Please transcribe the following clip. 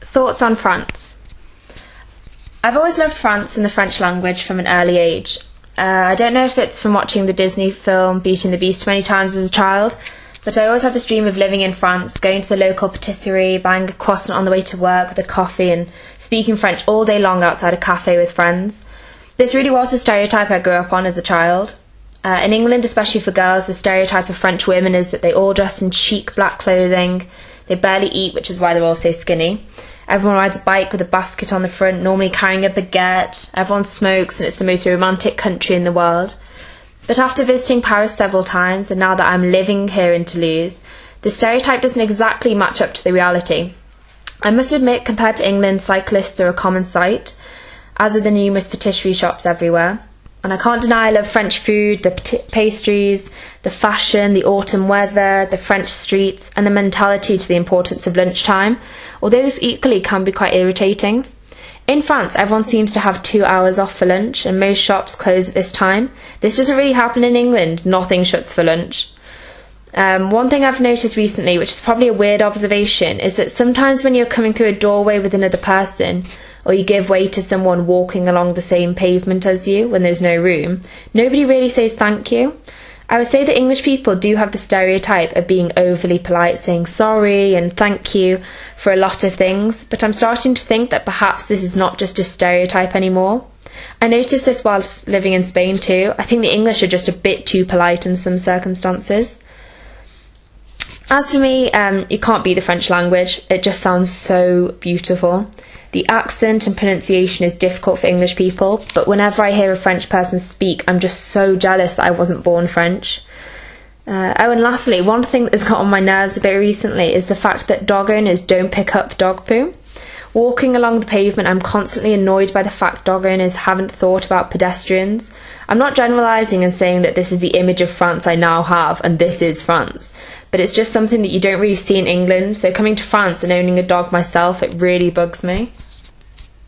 Thoughts on France? I've always loved France and the French language from an early age. I don't know if it's from watching the Disney film Beauty and the Beast many times as a child, but I always had this dream of living in France, going to the local patisserie, buying a croissant on the way to work with a coffee and speaking French all day long outside a cafe with friends. This really was the stereotype I grew up on as a child. In England, especially for girls, the stereotype of French women is that they all dress in chic black clothing, they barely eat, which is why they're all so skinny. Everyone rides a bike with a basket on the front, normally carrying a baguette. Everyone smokes, and it's the most romantic country in the world. But after visiting Paris several times, and now that I'm living here in Toulouse, the stereotype doesn't exactly match up to the reality. I must admit, compared to England, cyclists are a common sight, as are the numerous patisserie shops everywhere. And I can't deny I love French food, the pastries, the fashion, the autumn weather, the French streets, and the mentality to the importance of lunchtime, although this equally can be quite irritating. In France, everyone seems to have 2 hours off for lunch, and most shops close at this time. This doesn't really happen in England. Nothing shuts for lunch. One thing I've noticed recently, which is probably a weird observation, is that sometimes when you're coming through a doorway with another person, or you give way to someone walking along the same pavement as you when there's no room, nobody really says thank you. I would say that English people do have the stereotype of being overly polite, saying sorry and thank you for a lot of things, but I'm starting to think that perhaps this is not just a stereotype anymore. I noticed this whilst living in Spain too. I think the English are just a bit too polite in some circumstances. As for me, you can't beat the French language. It just sounds so beautiful. The accent and pronunciation is difficult for English people, but whenever I hear a French person speak, I'm just so jealous that I wasn't born French. And lastly, one thing that's got on my nerves a bit recently is the fact that dog owners don't pick up dog poo. Walking along the pavement, I'm constantly annoyed by the fact dog owners haven't thought about pedestrians. I'm not generalising and saying that this is the image of France I now have, and this is France. But it's just something that you don't really see in England, so coming to France and owning a dog myself, it really bugs me.